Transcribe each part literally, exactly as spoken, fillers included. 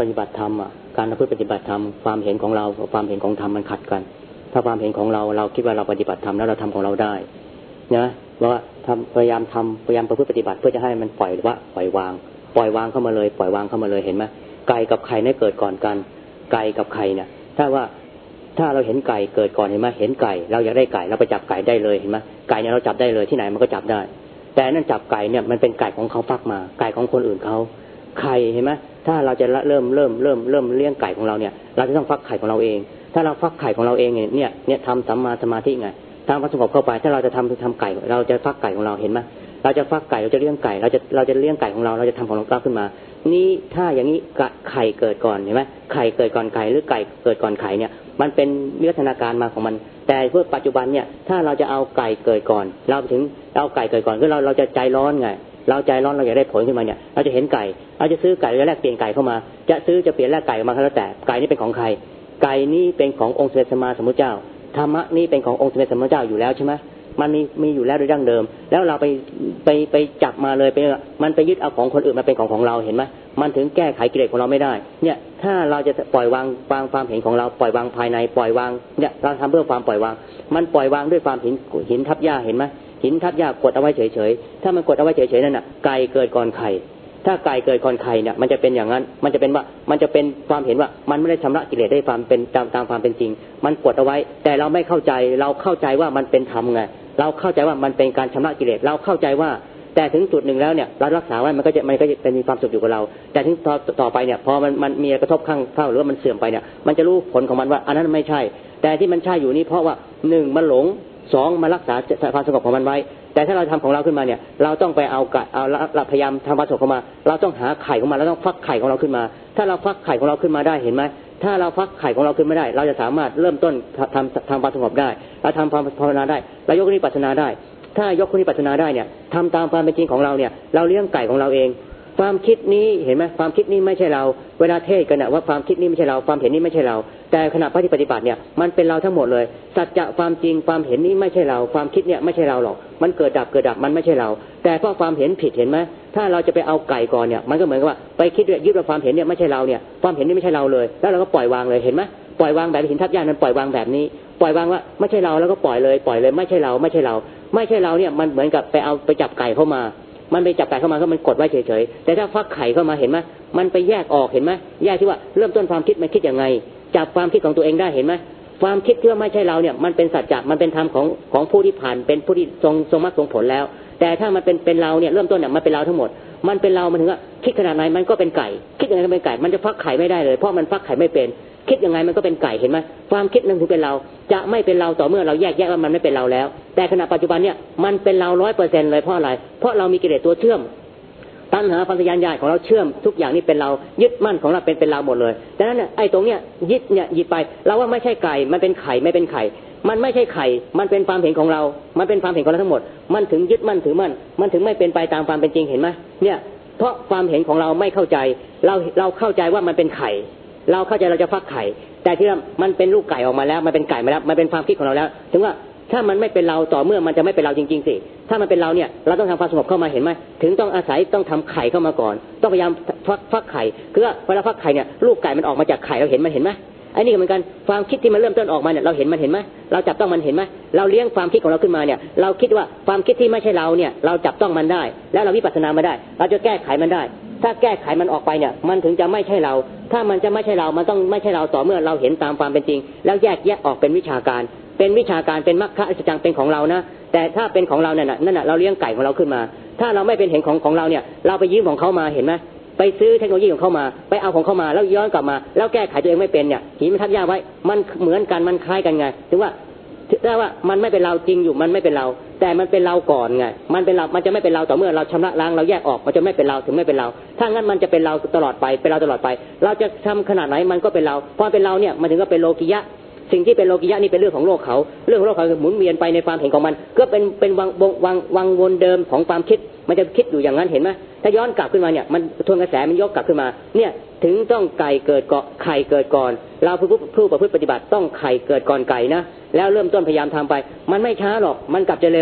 ปฏิบัติธรรมอ่ะการประพฤติปฏิบัติธรรมความเห็นของเรากับความเห็นของธรรมมันขัดกันถ้าความเห็นของเราเราคิดว่าเราปฏิบัติธรรมแล้วเราทำของเราได้นะว่าทำพยายามทำพยายามประพฤติปฏิบัติเพื่อจะให้มันปล่อยว่าปล่อยวางปล่อยวางเข้ามาเลยปล่อยวางเข้ามาเลยเห็นไหมไก่กับไข่เนี่ยเกิดก่อนกันไก่กับไข่เนี่ยถ้าว่าถ้าเราเห็นไก่เกิดก่อนเห็นไหมเห็นไก่เราอยากได้ไก่เราไปจับไก่ได้เลยเห็นไหมไก่เนี่ยเราจับได้เลยที่ไหนมันก็จับได้แต่นั่นจับไก่เนี่ยมันเป็นไก่ของเขาฟักมาไก่ของคนอื่นเขาไข่เห็นไหมถ้าเราจะเริ่มเริ่มเริ่มเริ่มเลี้ยงไก่ของเราเนี่ยเราจะต้องฟักไข่ของเราเองถ้าเราฟักไข่ของเราเองเนี่ยเนี่ยทำสัมมาสมาธิไงทำความสงบเข้าไปถ้าเราจะทำทำไก่เราจะฟักไก่ของเราเห็นไหมเราจะฟักไก่เราจะเลี้ยงไก่เราจะเราจะเลี้ยงไก่ของเราเราจะทำของเราขึ้นมานี่ถ้าอย่างนี้ไข่เกิดก่อนเห็นไหมไข่เกิดก่อนไก่หรือไก่เกิดก่อนไข่เนี่ยมันเป็นวิวัฒนาการมาของมันแต่เพื่อปัจจุบันเนี่ยถ้าเราจะเอาไก่เกิดก่อนเราถึงเอาไก่เกิดก่อนคือเราเราจะใจร้อนไงเราใจร้อนเราอยากได้ผลขึ้นมาเนี่ยเราจะเห็นไก่เราจะซื้อไก่เราจะแลกเปลี่ยนไก่เข้ามาจะซื้อจะเปลี่ยนแลกไก่มาก็แล้วแต่ไก่นี่เป็นของใครไก่นี่เป็นขององค์สมเด็จสัมมาสัมพุทธเจ้าธรรมะนี่เป็นขององค์สมเด็จสัมมาสัมพุทธเจ้าอยู่แล้วใช่ไหมมันมีมีอยู่แล้วโดยดั้งเดิมแล้วเราไปไปไปจับมาเลยไปมันไปยึดเอาของคนอื่นมาเป็นของของเราเห็นไหมมันถึงแก้ไขกิเลสของเราไม่ได้เนี่ยถ้าเราจะปล่อยวางวางความเห็นของเราปล่อยวางภายในปล่อยวางเนี่ยเราทำเพื่อความปล่อยวางมันปล่อยวางด้วยความหินหินทับหญ้าเห็นไหมหินทับหญ้ากดเอาไว้เฉยๆถ้ามันกดเอาไว้เฉยๆนั่นน่ะไก่เกิดก่อนไข่ถ้าไก่เกิดก่อนไข่เนี่ยมันจะเป็นอย่างนั้นมันจะเป็นว่ามันจะเป็นความเห็นว่ามันไม่ได้ชำระกิเลสได้ความเป็นตามตามความเป็นจริงมันกดเอาไว้แต่เราไม่เข้าใจเราเข้าใจว่ามันเป็นธรรมไงเราเข้าใจว่ามันเป็นการชำระกิเลสเราเข้าใจว่าแต่ถึงจุดหนึ่งแล้วเนี่ยเรารักษาไว้มันก็จะมันก็จะเป็นมีความสุขอยู่กับเราแต่ถึงต่อต่อไปเนี่ยพอมันมันมีกระทบข้างเข้าหรือว่ามันเสื่อมไปเนี่ยมันจะรู้ผลของมันว่าอันนั้นไม่ใช่แต่ที่มันใช่อยู่นี่เพราะว่าหนึ่งมันหลงสองมารักษาความสงบของมันไว้แต่ถ้าเราทำของเราขึ้นมาเนี่ยเราต้องไปเอาเอาเราพยายามทำความสงบเข้ามาเราต้องหาไข่ของมันเราต้องฟักไข่ของเราขึ้นมาถ้าเราฟักไข่ของเราขึ้นมาได้เห็นไหมถ้าเราฟักไข่ของเราขึ้นไม่ได้เราจะสามารถเริ่มต้นทำทำความสงบได้เราทำความภาวนาได้เรายกนิพพานาได้ถ้ายกนิพพานาได้เนี่ยทำตามความเป็นจริงของเราเนี่ยเราเลี้ยงไก่ของเราเองความคิดนี้เห็นไหมความคิดนี้ไม่ใช่เราเวลาเทศกันนะว่าความคิดนี้ไม่ใช่เราความเห็นนี้ไม่ใช่เราแต่ขณะปฏิบัติเนี่ยมันเป็นเราทั้งหมดเลยสัจจะความจริงความเห็นนี้ไม่ใช่เราความคิดเนี่ยไม่ใช่เราหรอกมันเกิดดับเกิดดับมันไม่ใช่เราแต่เพราะความเห็นผิดเห็นไหมถ้าเราจะไปเอาไก่ก่อนเนี่ยมันก็เหมือนกับว่าไปคิดยึดว่าความเห็นเนี่ยไม่ใช่เราเนี่ยความเห็นนี้ไม่ใช่เราเลยแล้วเราก็ปล่อยวางเลยเห็นไหมปล่อยวางแบบหินทับหญ้านั้นปล่อยวางแบบนี้ปล่อยวางว่าไม่ใช่เราแล้วก็ปล่อยเลยปล่อยเลยไม่ใช่เราไม่ใช่เราไม่ใช่เราเนี่ยมันเหมือนกับไปเอาไปจับไก่เข้ามามันไปจับไก่เข้ามาก็มันกดไว้เฉยๆแต่ถ้าฟักไข่เข้ามาเห็นไหมมันไปแยกออกเห็นไหมแยกที่ว่าเริ่มต้นความคิดมันคิดยังไงจับความคิดของตัวเองได้เห็นไหมความคิดที่ว่าไม่ใช่เราเนี่ยมันเป็นสัจจะมันเป็นธรรมของของผู้ที่ผ่านเป็นผู้ที่ทรงทรงมรรคทรงผลแล้วแต่ถ้ามันเป็นเป็นเราเนี่ยเริ่มต้นเนี่ยมันเป็นเราทั้งหมดมันเป็นเรามันถึงว่าคิดขนาดไหนมันก็เป็นไก่คิดยังไงก็เป็นไก่มันจะฟักไข่ไม่ได้เลยเพราะมันฟักไข่ไม่เป็นคิดยังไงมันก็เป็นไก่เห็นไหมความคิดนั้นถึงเป็นเราจะไม่เป็นเราต่อเมื่อเราแยกแยะว่ามันไม่เป็นเราแล้วแต่ขณะปัจจุบันเนี่ยมันเป็นเราร้อยเปอร์เซ็นต์เลยเพราะอะไรเพราะเรามีกิเลสตัวเชื่อมตัณหาปัญญาญาณของเราเชื่อมทุกอย่างนี่เป็นเรายึดมั่นของเราเป็นเป็นเราหมดเลยดังนั้นเนี่ยไอ้ตรงเนี้ยยึดเนี่ยยึดไปเราว่าไม่ใช่ไก่มันเป็นไข่ไม่เป็นไข่มันไม่ใช่ไข่มันเป็นความเห็นของเรามันเป็นความเห็นของเราทั้งหมดมันถึงยึดมั่นถือมั่นมันถึงไม่เป็นไปตามความเป็นจริงเห็นไหมเนี่ยเพราะความเห็นของเราไม่เข้าใจเราเราเข้าใจว่ามันเป็นไข่เราเข้าใจเราจะฟักไข่แต่ที่มันเป็นลูกไก่ออกมาแล้วมันเป็นไก่มาแล้วมันเป็นความคิดของเราแล้วถึงว่าถ้ามันไม่เป็นเราต่อเมื่อมันจะไม่เป็นเราจริงๆสิถ้ามันเป็นเราเนี่ยเราต้องทำความสงบเข้ามาเห็นไหมถึงต้องอาศัยต้องทำไข่เข้ามาก่อนต้องพยายามฟักฟักไข่คือว่าเวลาฟักไข่เนี่ยลูกไก่มันออกมาจากไข่เราเห็นมันเห็นไหมไอ้นี่เหมือนกันความคิดที่มันเริ่มต้นออกมาเนี่ยเราเห็นมันเห็นไหมเราจับต้องมันเห็นไหมเราเลี้ยงความคิดของเราขึ้นมาเนี่ยเราคิดว่าความคิดที่ไม่ใช่เราเนี่ยเราจับต้องมันได้แล้วเราวิปัสสนามาได้เราจะแก้ไขมันได้ถ้าแก้ไขมันออกไปเนี่ยมันถึงจะไม่ใช่เราถ้ามันจะไม่ใช่เรามันต้องไม่ใช่เราต่อเมื่อเราเห็นตามความเป็นจริงแล้วแยกแยะออกเป็นวิชาการเป็นวิชาการเป็นมรรคอัศจรรย์เป็นของเรานะแต่ถ้าเป็นของเราเนี่ยนั่นน่ะเราเลี้ยงไก่ของเราขึ้นมาถ้าเราไม่เป็นเห็นของของเราเนี่ยเราไปยืมของเขามาเห็นไหมไปซื้อเทคโนโลยีของเขามาไปเอาของเขามาแล้วย้อนกลับมาแล้วแก้ไขตัวเองไม่เป็นเนี่ยหินมันทับหญ้าไว้มันเหมือนกันมันคล้ายกันไงถึงว่าถ้าว่ามันไม่เป็นเราจริงอยู่มันไม่เป็นเราแต่มันเป็นเราก่อนไงมันเป็นเรามันจะไม่เป็นเราต่อเมื่อเราชำระล้างเราแยกออกมันจะไม่เป็นเราถึงไม่เป็นเราถ้างั้นมันจะเป็นเราตลอดไปเป็นเราตลอดไปเราจะทำขนาดไหนมันก็เป็นเราพอเป็นเราเนี่ยมันถึงก็เป็นโลกิยะสิ่งที่เป็นโลกิยะนี่เป็นเรื่องของโลกเขาเรื่องของโลกเขาหมุนเวียนไปในความเห็นของมันก็เป็นเป็นวังวังวังวนเดิมของความคิดมันจะคิดอยู่อย่างนั้นเห็นไหมถ้าย้อนกลับขึ้นมาเนี่ยมันทวนกระแสมันยกกลับขึ้นมาเนี่ยถึงต้องไก่เกิดเกาะไข่เกิดก่อนเราผู้ผู้ประพฤติปฏิบัติต้องไข่เกิดก่อนไก่นะแล้วเริ่มต้นพยายามทำไปมันไม่ช้าหรอกมันกลับจะเร็ว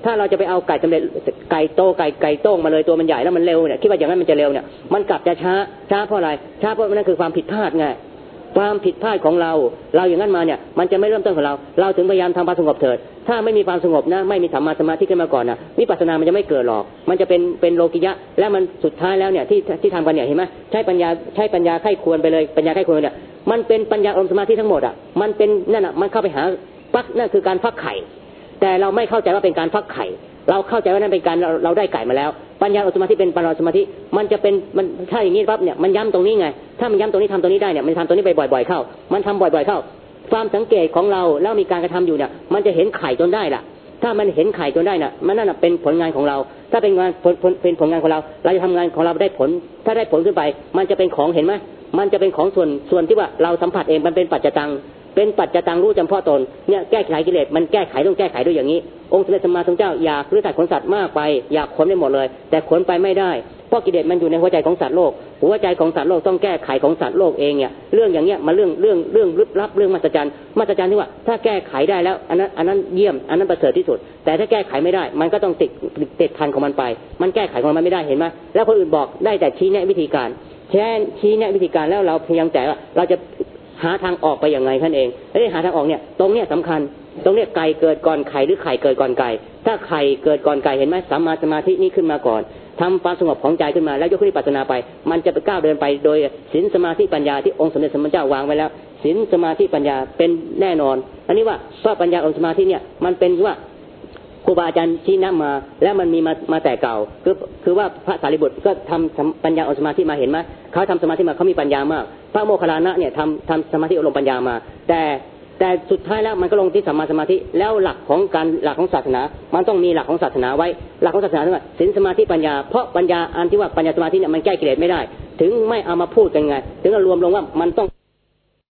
ถ้าเราจะไปเอาไก่สำเร็จไก่โตไก่ไก่โต้งมาเลยตัวมันใหญ่แล้วมันเร็วเนี่ยคิดว่าอย่างนั้นมันจะเร็วเนี่ยมันกลับจะช้าช้าเพราะอะไรช้าเพราะนั่นคือความผิดพลาดไงความผิดพลาดของเราเราอย่างนั้นมาเนี่ยมันจะไม่เริ่มต้นของเราเราถึงพยายามทำความสงบเถิดถ้าไม่มีความสงบนะไม่มีสัมมาสมาธิขึ้นมาก่อนนะวิปัสสนามันจะไม่เกิดหรอกมันจะเป็นเป็นโลกิยะและมันสุดท้ายแล้วเนี่ยที่ที่ทำกันเนี่ยเห็นไหมใช้ปัญญาใช้ปัญญาไข้ควรไปเลยปัญญาไข้ควรเนี่ยมันเป็นปัญญาอารมณ์สมาธิทั้งหมดอ่ะมันเป็นนั่นอ่ะมันเข้าไปหาฟักนั่นคือการฟักไข่แต่เราไม่เข้าใจว่าเป็นการฟักไข่เราเข้าใจว่านั่นเป็นการเราเราได้ไก่มาแล้วปัญญาอารมณ์สมาธิเป็นปัญญาสมาธิมันจะเป็นมันถ้าอย่างนี้ปั๊บเนี่ยมันย้ำตรงนี้ไงถ้ามันย้ำตรงนี้ทำตรงนี้ได้เนี่ยมันทำตรงนี้ไปบ่อยๆเข้ามันทำบ่อยๆเข้าความสังเกตของเราแล้วมีการกระทำอยู่เนี่ยมันจะเห็นไข่จนได้ล่ะถ้ามันเห็นไข่จนได้น่ะมันนั่นเป็นผลงานของเราถ้าเป็นงานเป็นผลงานของเราเราจะทำงานของเราได้ผลถ้าได้ผลขึ้นไปมันจะเป็นของเห็นไหมมันจะเป็นของส่วนส่วนที่ว่าเราสัมผัสเองมันเป็นปัจจตังเป็นปัจจตังรู้จำเพาะตนเนี่ยแก้ไขกิเลสมันแก้ไขต้องแก้ไขด้วยอย่างนี้องค์สมเด็จสัมมาสัมพุทธเจ้าอยากรื้อถอนขนสัตว์มากไปอยากขนได้หมดเลยแต่ขนไปไม่ได้เพราะกิเลสมันอยู่ในหัวใจของสัตว์โลกหัวใจของสัตว์โลกต้องแก้ไขของสัตว์โลกเองเนี่ยเรื่องอย่างเงี้ยมาเรื่องเรื่องเรื่องลึกลับเรื่องมหัศจรรย์มหัศจรรย์ที่ว่าถ้าแก้ไขได้แล้วอันนั้นอันนั้นเยี่ยมอันนั้นประเสริฐที่สุดแต่ถ้าแก้ไขไม่ได้มันก็ต้องติดติดพันของมันไปมันแก้ไขของมันไม่ได้เห็นไหมแล้วคนอื่นบอกได้แต่ชี้แนะวิธีการแช่ชี้แนะวิธีการแล้วเราพยายามแต่ว่าเราจะหาทางออกไปอย่างไรท่านเองแล้วที่หาทางออกเนี่ยตรงเนี้ยสำคัญตรงเนี้ยไก่เกิดก่อนไข่หรือไข่เกิดก่อนไก่ถ้าไข่เกิดก่อนไก่เห็นไหมสัมมาสมาธินี่ขึ้นมาก่อนทำความสงบของใจขึ้นมาแล้วยกขึ้นปัจจนาไปมันจะไปก้าวเดินไปโดยศีลสมาธิปัญญาที่องค์สมเด็จสมมาเจ้าวางไว้แล้วศีลสมาธิปัญญาเป็นแน่นอนอันนี้ว่าเพราะปัญญาองค์สมาธิเนี่ยมันเป็นว่าครูบาอาจารย์ชี้นำมาแล้วมันมีมามาแต่เก่าคือคือว่าพระสารีบุตรก็ทำปัญญาองค์สมาธิมาเห็นไหมเขาทำสมาธิมาเขามีปัญญามากพระโมคคัลลานะเนี่ยทำทำสมาธิอบรมปัญญามาแต่แต่สุดท้ายแล้วมันก็ลงที่สัมมาสมาธิแล้วหลักของการหลักของศาสนามันต้องมีหลักของศาสนาไว้หลักของศาสนาคือศีลสมาธิปัญญาเพราะปัญญาอันที่ว่าปัญญาสมาธิเนี่ยมันแก้กิเลสไม่ได้ถึงไม่เอามาพูดกันไงถึงเอารวมลงว่ามันต้อง